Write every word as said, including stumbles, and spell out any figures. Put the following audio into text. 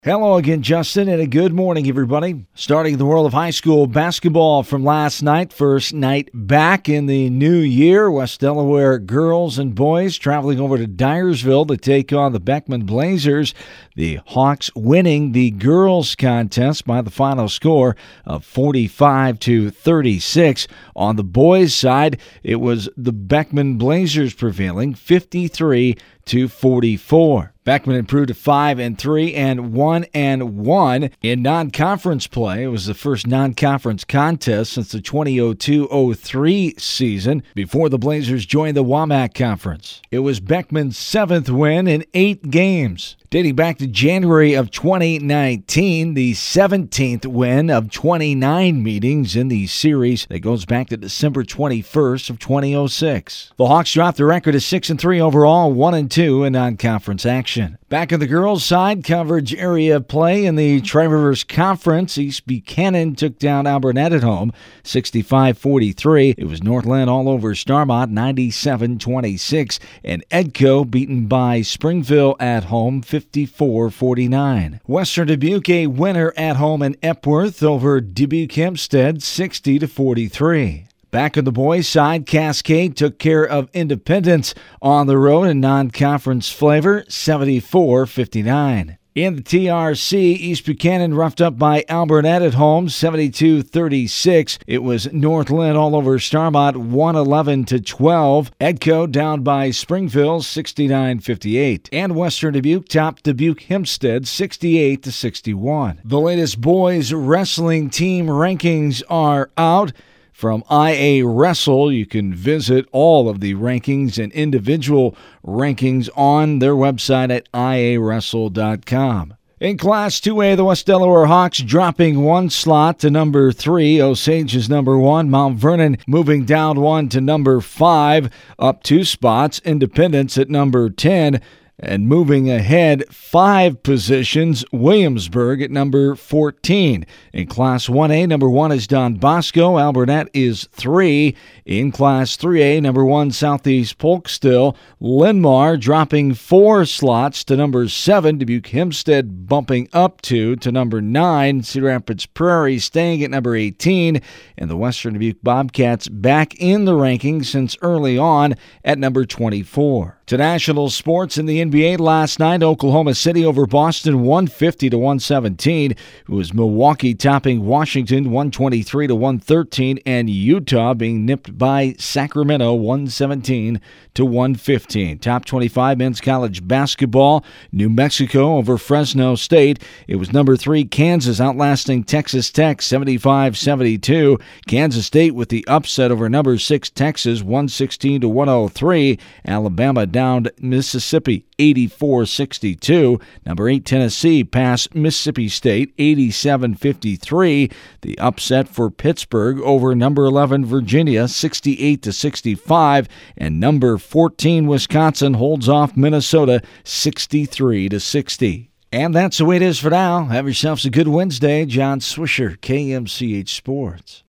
Hello again, Justin, and a good morning, everybody. Starting in the world of high school basketball from last night, first night back in the new year. West Delaware girls and boys traveling over to Dyersville to take on the Beckman Blazers. The Hawks winning the girls contest by the final score of forty-five to thirty-six. On the boys' side, it was the Beckman Blazers prevailing, fifty-three to forty-four. Beckman improved to five and three and one and one in non-conference play. It was the first non-conference contest since the twenty oh two oh three season before the Blazers joined the WAMAC Conference. It was Beckman's seventh win in eight games. Dating back to January of twenty nineteen, the seventeenth win of twenty-nine meetings in the series that goes back to December twenty-first of two thousand six. The Hawks dropped the record to six and three overall, one and two in non-conference action. Back on the girls' side, coverage area play in the Tri-Rivers Conference. East Buchanan took down Alburnett at home, sixty-five forty-three. It was Northland all over Starmont, ninety-seven twenty-six. And Edco beaten by Springville at home, fifty-four forty-nine. Western Dubuque a winner at home in Epworth over Dubuque Hempstead, sixty to forty-three. Back on the boys' side, Cascade took care of Independence on the road in non-conference flavor, seventy-four fifty-nine. In the T R C, East Buchanan roughed up by Alburnett at home, seventy-two thirty-six. It was Northland all over Starmont, one eleven to twelve. Edco down by Springville, sixty-nine fifty-eight. And Western Dubuque topped Dubuque Hempstead, sixty-eight to sixty-one. The latest boys wrestling team rankings are out. From I A Wrestle, you can visit all of the rankings and individual rankings on their website at I A wrestle dot com. In Class two A, the West Delaware Hawks dropping one slot to number three. Osage is number one. Mount Vernon moving down one to number five. Up two spots, Independence at number ten. And moving ahead five positions, Williamsburg at number fourteen. In Class one A, number one is Don Bosco. Alburnett is three. In Class three A, number one, Southeast Polk still. Linmar dropping four slots to number seven. Dubuque Hempstead bumping up two to number nine. Cedar Rapids Prairie staying at number eighteen. And the Western Dubuque Bobcats back in the rankings since early on at number twenty-four. To national sports in the N B A last night, Oklahoma City over Boston, one fifty to one seventeen. It was Milwaukee topping Washington, one twenty-three to one thirteen, and Utah being nipped by Sacramento, one seventeen to one fifteen. Top twenty-five men's college basketball, New Mexico over Fresno State. It was number three Kansas outlasting Texas Tech, seventy-five seventy-two. Kansas State with the upset over number six Texas, one sixteen to one oh three. Alabama downed Mississippi, eighty-four sixty-two. Number eight Tennessee passed Mississippi State, eighty-seven fifty-three. The upset for Pittsburgh over number eleven Virginia, sixty-eight to sixty-five. And number fourteen Wisconsin holds off Minnesota, sixty-three to sixty. And that's the way it is for now. Have yourselves a good Wednesday. John Swisher, K M C H Sports.